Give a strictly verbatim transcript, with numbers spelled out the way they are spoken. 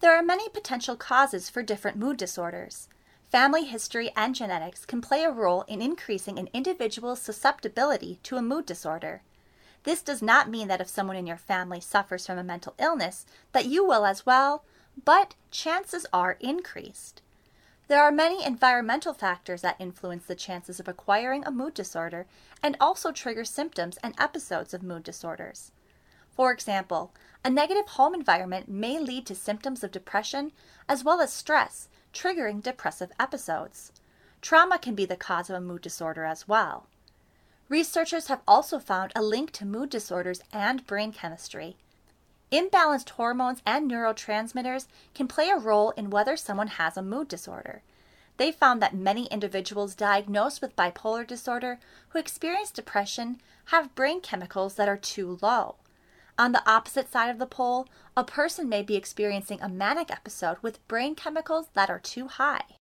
There are many potential causes for different mood disorders. Family history and genetics can play a role in increasing an individual's susceptibility to a mood disorder. This does not mean that if someone in your family suffers from a mental illness, that you will as well, but chances are increased. There are many environmental factors that influence the chances of acquiring a mood disorder and also trigger symptoms and episodes of mood disorders. For example, a negative home environment may lead to symptoms of depression as well as stress, triggering depressive episodes. Trauma can be the cause of a mood disorder as well. Researchers have also found a link to mood disorders and brain chemistry. Imbalanced hormones and neurotransmitters can play a role in whether someone has a mood disorder. They found that many individuals diagnosed with bipolar disorder who experience depression have brain chemicals that are too low. On the opposite side of the pole, a person may be experiencing a manic episode with brain chemicals that are too high.